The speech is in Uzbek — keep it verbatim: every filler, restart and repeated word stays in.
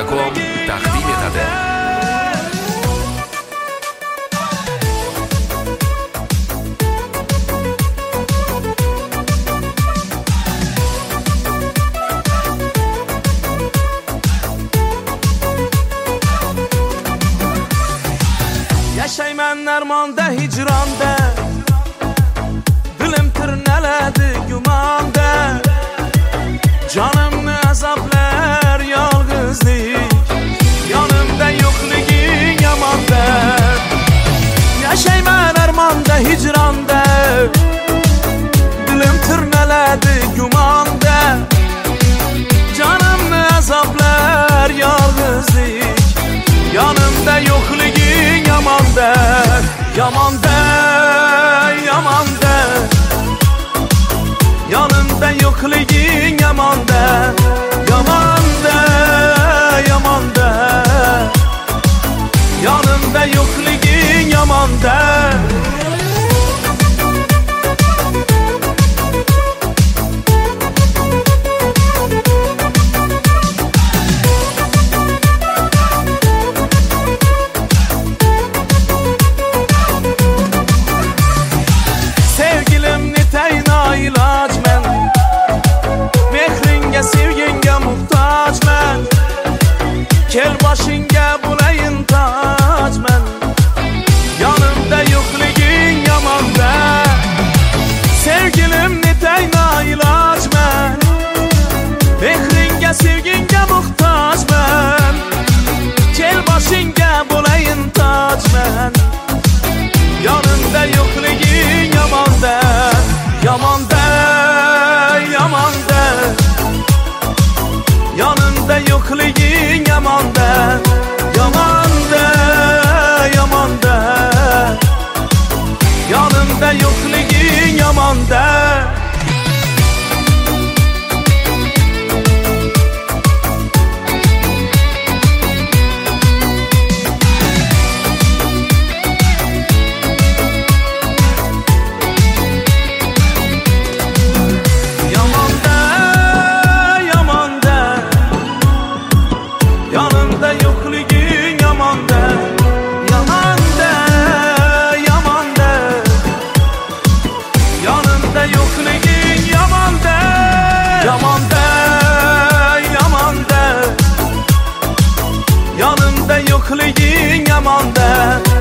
nuqta com taqdim etadi. Yaşayman armonda hicronda, dilim tirnaladi gumonda, jonimni azoblar yolg'izlik, yonimda yo'qliging yomonda. Yaşayman armonda hicronda, dilim tirnaladi gumonda, jonimni azoblar yolg'izlik, yonimda yo'qliging yomonda, yomonda, yomonda, yonimda yo'qliging yomonda, yomonda, yomonda, yonimda yo'qliging yomonda. İlojman, mehringa sevginga muhtojman, kel boshingga bo'layin tojman, yonimda yo'qliging yomonda. Sevgilim netayno ilojman, mehringa sevginga muhtojman, kel boshingga bo'layin tojman, yonimda yo'qliging yomonda. Yomonda, yomonda, yonimda yo'qliging yomonda, yomonda, yomonda, yonimda yo'qliging yomonda. Yo'qliging yomonda,